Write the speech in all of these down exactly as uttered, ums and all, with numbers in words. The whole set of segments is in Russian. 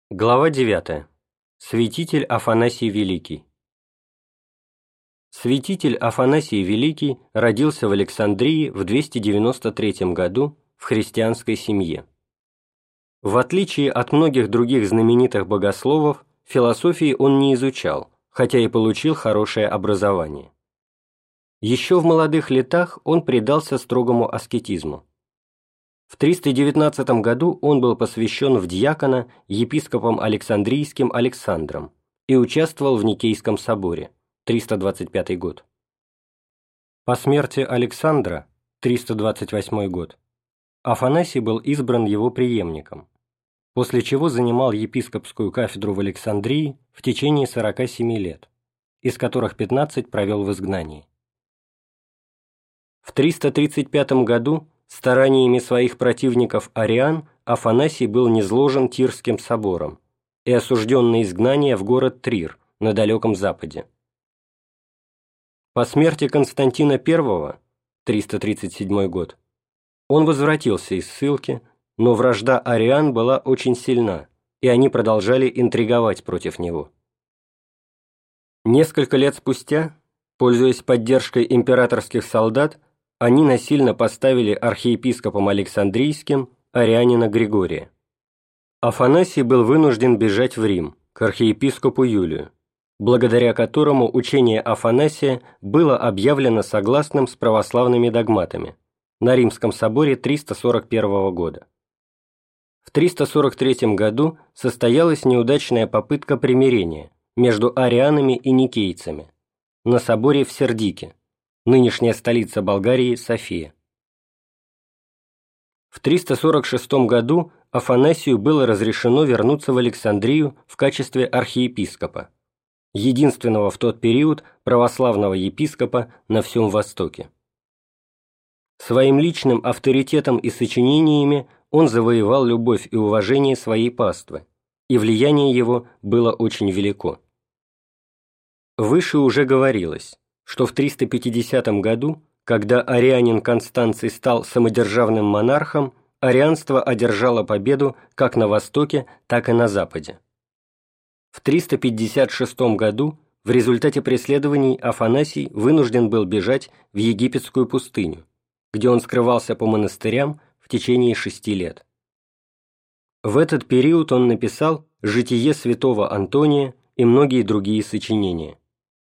Глава девятая. Святитель Афанасий Великий. Святитель Афанасий Великий родился в Александрии в двести девяносто третьем году в христианской семье. В отличие от многих других знаменитых богословов, философии он не изучал, хотя и получил хорошее образование. Еще в молодых летах он предался строгому аскетизму. В триста девятнадцатом году он был посвящен в диакона епископом Александрийским Александром и участвовал в Никейском соборе, триста двадцать пятый год. По смерти Александра, триста двадцать восьмой год, Афанасий был избран его преемником, после чего занимал епископскую кафедру в Александрии в течение сорока семи лет, из которых пятнадцать провел в изгнании. В триста тридцать пятом году стараниями своих противников ариан Афанасий был низложен Тирским собором и осужден на изгнание в город Трир на далеком западе. По смерти Константина Первого, триста тридцать седьмой год, он возвратился из ссылки, но вражда ариан была очень сильна, и они продолжали интриговать против него. Несколько лет спустя, пользуясь поддержкой императорских солдат, они насильно поставили архиепископом Александрийским арианина Григория. Афанасий был вынужден бежать в Рим, к архиепископу Юлию, благодаря которому учение Афанасия было объявлено согласным с православными догматами на Римском соборе триста сорок первого года. В триста сорок третьем году состоялась неудачная попытка примирения между арианами и никейцами на соборе в Сердике, нынешняя столица Болгарии София. В триста сорок шестом году Афанасию было разрешено вернуться в Александрию в качестве архиепископа, единственного в тот период православного епископа на всем Востоке. Своим личным авторитетом и сочинениями он завоевал любовь и уважение своей паствы, и влияние его было очень велико. Выше уже говорилось, что в триста пятидесятом году, когда арианин Констанций стал самодержавным монархом, арианство одержало победу как на Востоке, так и на Западе. В триста пятьдесят шестом году в результате преследований Афанасий вынужден был бежать в египетскую пустыню, где он скрывался по монастырям в течение шести лет. В этот период он написал «Житие святого Антония» и многие другие сочинения.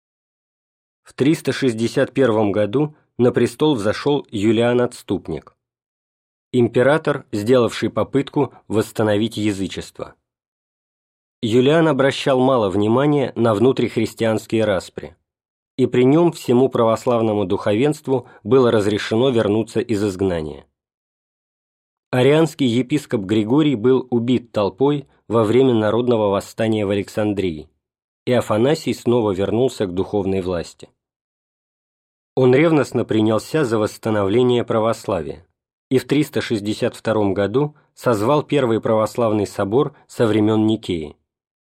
В триста шестьдесят первом году на престол взошел Юлиан Отступник, император, сделавший попытку восстановить язычество. Юлиан обращал мало внимания на внутрихристианские распри, и при нем всему православному духовенству было разрешено вернуться из изгнания. Арианский епископ Григорий был убит толпой во время народного восстания в Александрии, и Афанасий снова вернулся к духовной власти. Он ревностно принялся за восстановление православия и в триста шестьдесят втором году созвал Первый православный собор со времен Никеи.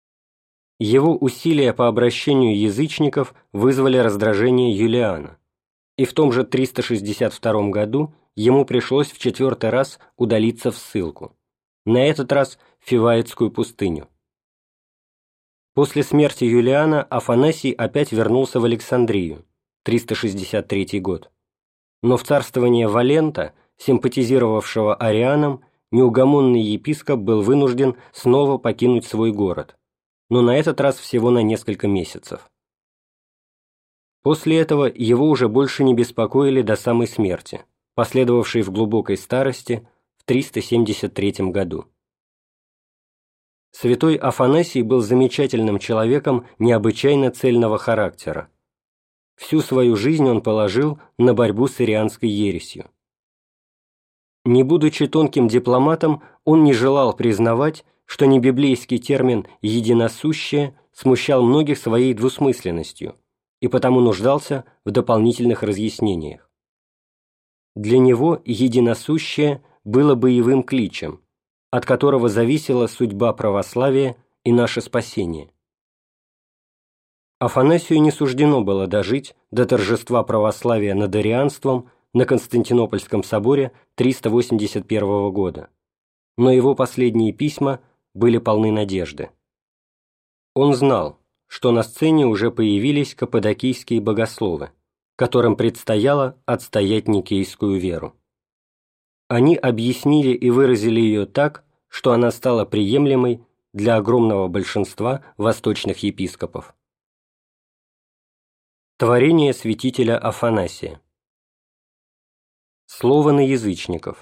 Его усилия по обращению язычников вызвали раздражение Юлиана, и в том же триста шестьдесят втором году ему пришлось в четвертый раз удалиться в ссылку, на этот раз в Фиваитскую пустыню. После смерти Юлиана Афанасий опять вернулся в Александрию, триста шестьдесят третий год. Но в царствование Валента, симпатизировавшего арианам, неугомонный епископ был вынужден снова покинуть свой город, но на этот раз всего на несколько месяцев. После этого его уже больше не беспокоили до самой смерти, последовавшей в глубокой старости в триста семьдесят третьем году. Святой Афанасий был замечательным человеком необычайно цельного характера. Всю свою жизнь он положил на борьбу с арианской ересью. Не будучи тонким дипломатом, он не желал признавать, что небиблейский термин «единосущее» смущал многих своей двусмысленностью и потому нуждался в дополнительных разъяснениях. Для него «единосущее» было боевым кличем, от которого зависела судьба православия и наше спасение. Афанасию не суждено было дожить до торжества православия над арианством на Константинопольском соборе триста восемьдесят первого года, но его последние письма были полны надежды. Он знал, что на сцене уже появились каппадокийские богословы, которым предстояло отстоять никейскую веру. Они объяснили и выразили ее так, что она стала приемлемой для огромного большинства восточных епископов. Творение святителя Афанасия. Слово на язычников.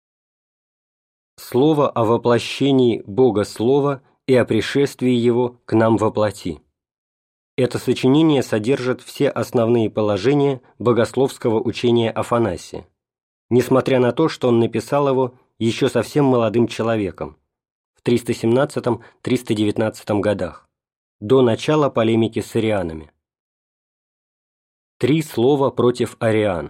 Слово о воплощении Бога Слова и о пришествии Его к нам во плоти. Это сочинение содержит все основные положения богословского учения Афанасия, несмотря на то, что он написал его еще совсем молодым человеком, в триста семнадцатом — триста девятнадцатом годах, до начала полемики с арианами. Три слова против ариан.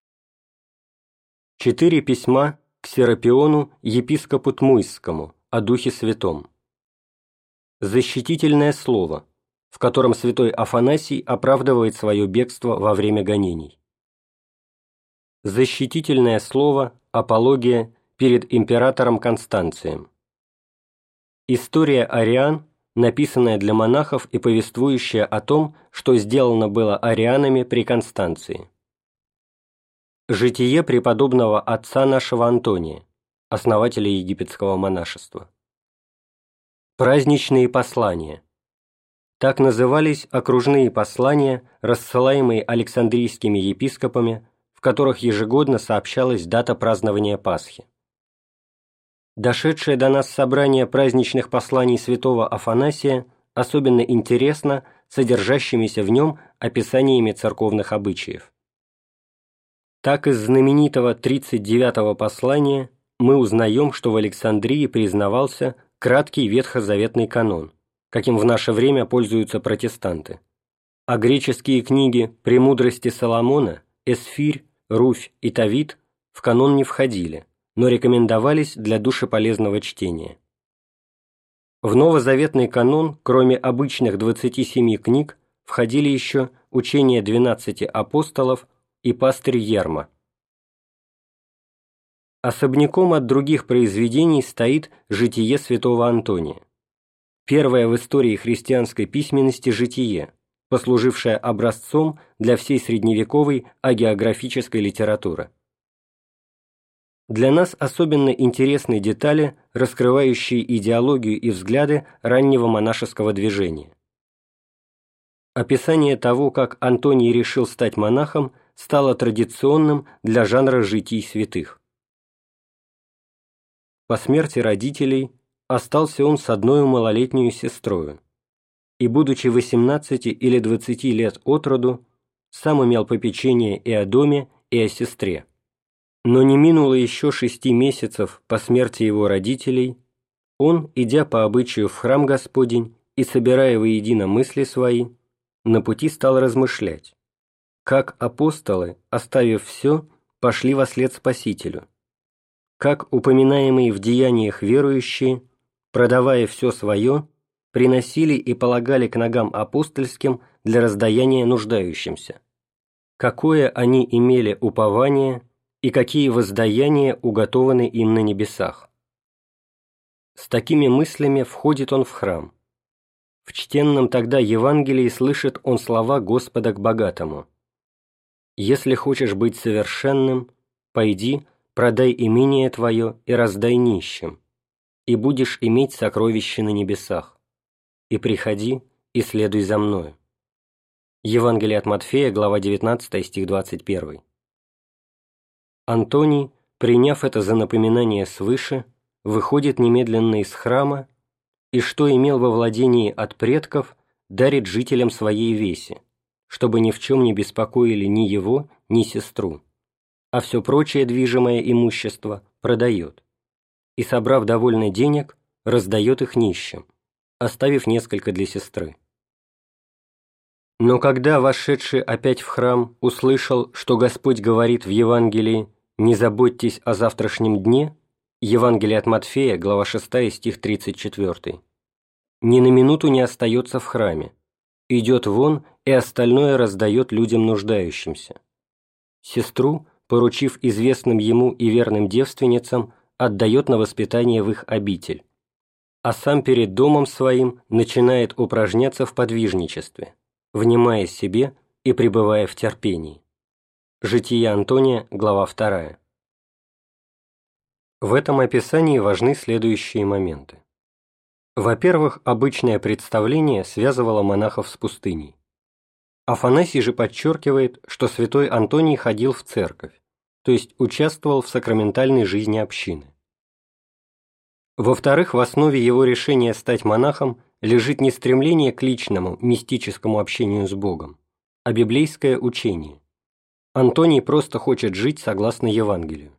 Четыре письма к Серапиону, епископу Тмуисскому, о Духе Святом. Защитительное слово, в котором святой Афанасий оправдывает свое бегство во время гонений. Защитительное слово, апология перед императором Констанцием. История ариан, написанная для монахов и повествующая о том, что сделано было арианами при Констанции. Житие преподобного отца нашего Антония, основателя египетского монашества. Праздничные послания. Так назывались окружные послания, рассылаемые Александрийскими епископами, в которых ежегодно сообщалась дата празднования Пасхи. Дошедшее до нас собрание праздничных посланий святого Афанасия особенно интересно содержащимися в нем описаниями церковных обычаев. Так из знаменитого тридцать девятого послания мы узнаем, что в Александрии признавался краткий ветхозаветный канон, каким в наше время пользуются протестанты, а греческие книги «Премудрости Соломона», «Эсфирь», «Руфь» и «Тавит» в канон не входили, но рекомендовались для душеполезного чтения. В новозаветный канон, кроме обычных двадцати семи книг, входили еще учения двенадцати апостолов и пастырь Ерма. Особняком от других произведений стоит «Житие святого Антония», первое в истории христианской письменности житие, послужившее образцом для всей средневековой агеографической литературы. Для нас особенно интересны детали, раскрывающие идеологию и взгляды раннего монашеского движения. Описание того, как Антоний решил стать монахом, стало традиционным для жанра житий святых. По смерти родителей остался он с одной малолетней сестрою, и, будучи восемнадцати или двадцати лет от роду, сам имел попечение и о доме, и о сестре. Но не минуло еще шести месяцев по смерти его родителей, он, идя по обычаю в храм Господень и собирая воедино мысли свои, на пути стал размышлять, как апостолы, оставив все, пошли вослед Спасителю, как упоминаемые в деяниях верующие, продавая все свое, приносили и полагали к ногам апостольским для раздаяния нуждающимся, какое они имели упование и какие воздаяния уготованы им на небесах. С такими мыслями входит он в храм. В чтенном тогда Евангелии слышит он слова Господа к богатому: «Если хочешь быть совершенным, пойди, продай имение твое и раздай нищим, и будешь иметь сокровище на небесах, и приходи, и следуй за мною». Евангелие от Матфея, глава девятнадцатая, стих двадцать первый. Антоний, приняв это за напоминание свыше, выходит немедленно из храма и, что имел во владении от предков, дарит жителям своей веси, чтобы ни в чем не беспокоили ни его, ни сестру, а все прочее движимое имущество продает, и, собрав довольно денег, раздает их нищим, оставив несколько для сестры. Но когда вошедший опять в храм услышал, что Господь говорит в Евангелии «Не заботьтесь о завтрашнем дне», Евангелие от Матфея, глава шестая, стих тридцать четвёртый, ни на минуту не остается в храме, идет вон и остальное раздает людям нуждающимся. Сестру, поручив известным ему и верным девственницам, отдает на воспитание в их обитель. а сам перед домом своим начинает упражняться в подвижничестве, внимая себе и пребывая в терпении. Житие Антония, глава вторая. В этом описании важны следующие моменты. Во-первых, обычное представление связывало монахов с пустыней. Афанасий же подчеркивает, что святой Антоний ходил в церковь, то есть участвовал в сакраментальной жизни общины. Во-вторых, в основе его решения стать монахом лежит не стремление к личному, мистическому общению с Богом, а библейское учение. Антоний просто хочет жить согласно Евангелию.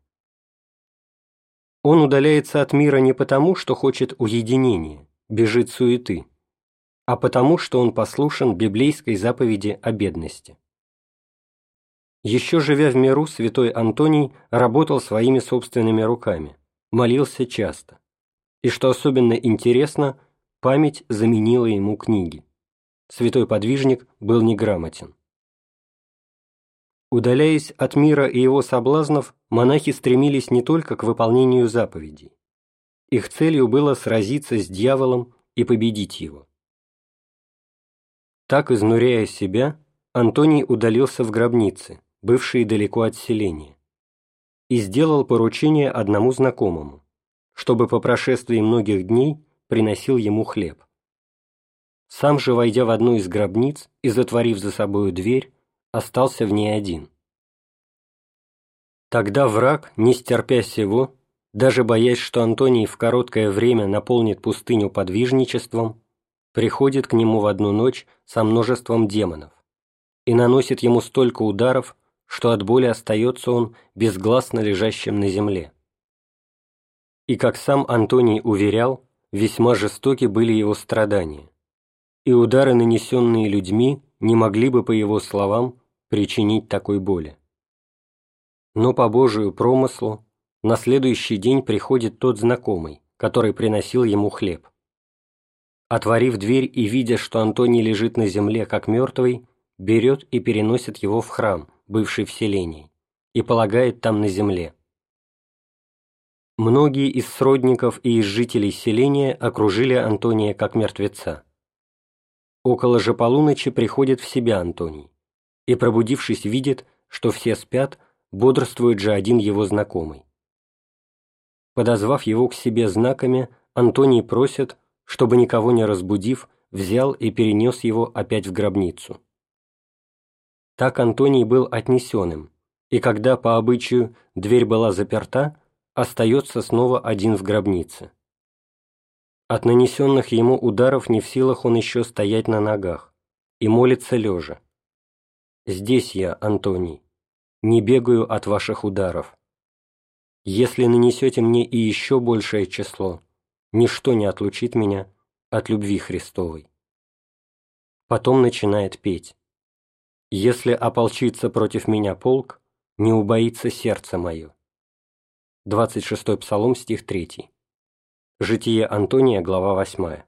Он удаляется от мира не потому, что хочет уединения, бежит суеты, а потому, что он послушен библейской заповеди о бедности. Еще живя в миру, святой Антоний работал своими собственными руками, молился часто. И что особенно интересно, память заменила ему книги. Святой подвижник был неграмотен. Удаляясь от мира и его соблазнов, монахи стремились не только к выполнению заповедей. Их целью было сразиться с дьяволом и победить его. Так, изнуряя себя, Антоний удалился в гробницы, бывшие далеко от селения, и сделал поручение одному знакомому, чтобы по прошествии многих дней приносил ему хлеб. Сам же, войдя в одну из гробниц и затворив за собою дверь, остался в ней один. Тогда враг, не стерпя сего, даже боясь, что Антоний в короткое время наполнит пустыню подвижничеством, приходит к нему в одну ночь со множеством демонов и наносит ему столько ударов, что от боли остается он безгласно лежащим на земле. И, как сам Антоний уверял, весьма жестоки были его страдания, и удары, нанесенные людьми, не могли бы, по его словам, причинить такой боли. Но по Божию промыслу на следующий день приходит тот знакомый, который приносил ему хлеб. Отворив дверь и видя, что Антоний лежит на земле, как мертвый, берет и переносит его в храм, бывший в селении, и полагает там на земле. Многие из сродников и из жителей селения окружили Антония как мертвеца. Около же полуночи приходит в себя Антоний, и, пробудившись, видит, что все спят, бодрствует же один его знакомый. Подозвав его к себе знаками, Антоний просит, чтобы, никого не разбудив, взял и перенес его опять в гробницу. Так Антоний был отнесен им, и когда, по обычаю, дверь была заперта, остается снова один в гробнице. От нанесенных ему ударов не в силах он еще стоять на ногах, и молится лежа. «Здесь я, Антоний, не бегаю от ваших ударов. Если нанесете мне и еще большее число, ничто не отлучит меня от любви Христовой». Потом начинает петь: «Если ополчится против меня полк, не убоится сердце мое». двадцать шестой Псалом, стих третий. Житие Антония, глава восьмая.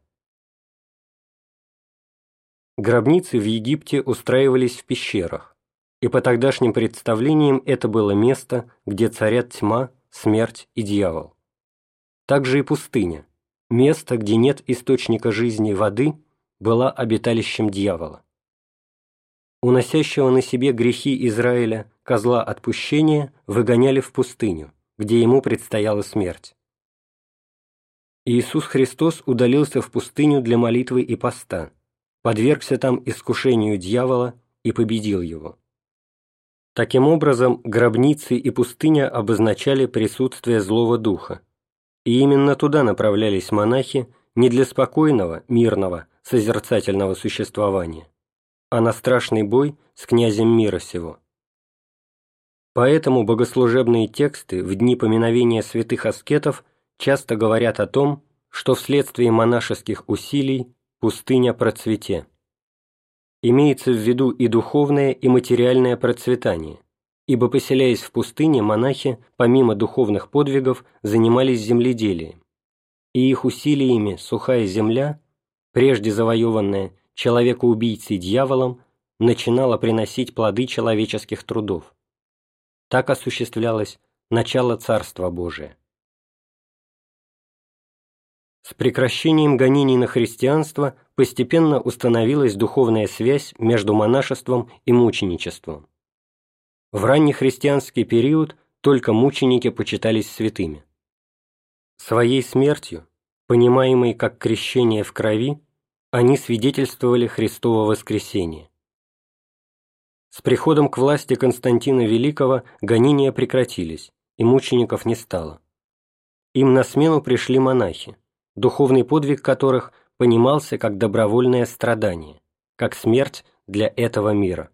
Гробницы в Египте устраивались в пещерах, и по тогдашним представлениям это было место, где царят тьма, смерть и дьявол. Также и пустыня, место, где нет источника жизни воды, была обиталищем дьявола. Уносящего на себе грехи Израиля козла отпущения выгоняли в пустыню, где ему предстояла смерть. Иисус Христос удалился в пустыню для молитвы и поста, подвергся там искушению дьявола и победил его. Таким образом, гробницы и пустыня обозначали присутствие злого духа, и именно туда направлялись монахи не для спокойного, мирного, созерцательного существования, а на страшный бой с князем мира сего. Поэтому богослужебные тексты в дни поминовения святых аскетов часто говорят о том, что вследствие монашеских усилий пустыня процвете. Имеется в виду и духовное, и материальное процветание, ибо, поселяясь в пустыне, монахи, помимо духовных подвигов, занимались земледелием, и их усилиями сухая земля, прежде завоеванная человекоубийцей дьяволом, начинала приносить плоды человеческих трудов. Так осуществлялось начало Царства Божия. С прекращением гонений на христианство постепенно установилась духовная связь между монашеством и мученичеством. В раннехристианский период только мученики почитались святыми. Своей смертью, понимаемой как крещение в крови, они свидетельствовали Христово воскресение. С приходом к власти Константина Великого гонения прекратились, и мучеников не стало. Им на смену пришли монахи, духовный подвиг которых понимался как добровольное страдание, как смерть для этого мира.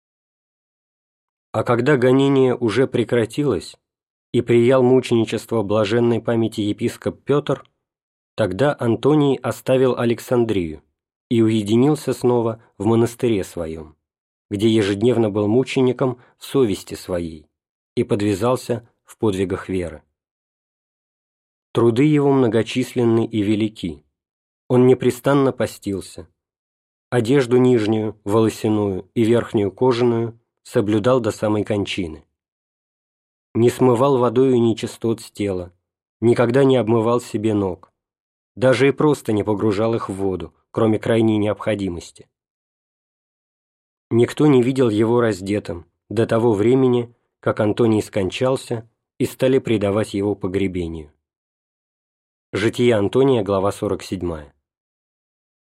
А когда гонение уже прекратилось, и приял мученичество блаженной памяти епископ Петр, тогда Антоний оставил Александрию и уединился снова в монастыре своем, где ежедневно был мучеником в совести своей и подвязался в подвигах веры. Труды его многочисленны и велики. Он непрестанно постился. Одежду нижнюю, волосяную и верхнюю кожаную соблюдал до самой кончины. Не смывал водою нечистот с тела, никогда не обмывал себе ног, даже и просто не погружал их в воду, кроме крайней необходимости. Никто не видел его раздетым до того времени, как Антоний скончался и стали предавать его погребению. Жития Антония, глава сорок седьмая.